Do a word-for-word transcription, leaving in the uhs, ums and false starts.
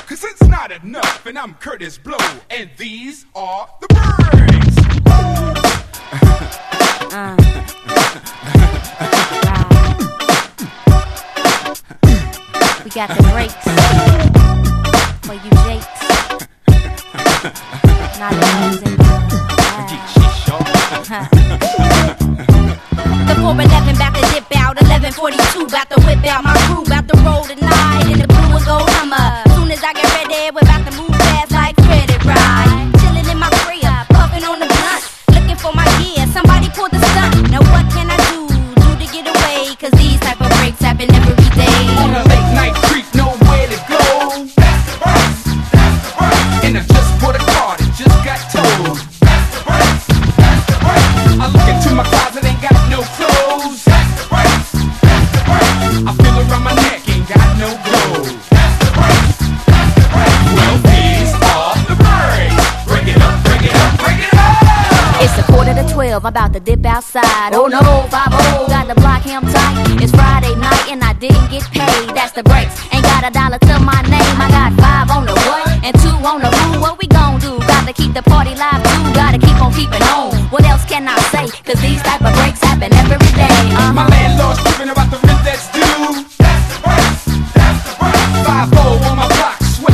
cause it's not enough. And I'm Curtis Blow, and these are the birds. uh. We got the brakes for you jakes. Not the music. The four eleven back to dip out, eleven forty-two bout to whip out my crew, bout to roll tonight in the blue and gold Hummer. Soon as I get ready, we're about to move fast like credit ride. Chillin' in my crib, puffin' on the blunt, looking for my gear. Somebody pulled the stunt. Now what can I do, do to get away? Cause these type of breaks happen every day. On a late night creep, nowhere to go. That's the verse, that's the verse. And I just bought a car that just got towed. That's the verse, that's the verse. I look into my closet, ain't got no clothes. That's the verse, that's the verse. I feel around my neck, ain't got no clothes. That's the verse, that's the verse. Well, these are the birds. Break it up, break it up, break it up. It's a quarter to twelve, I'm about to dip outside. Oh no, five oh, got to block him tight. It's Friday night and I didn't get paid. That's the breaks, ain't got a dollar to my name. I got five on the what and two on the who. What we gon' do? Got to keep the party live too. Gotta keep on keeping on. What else can I say? Cause these type of breaks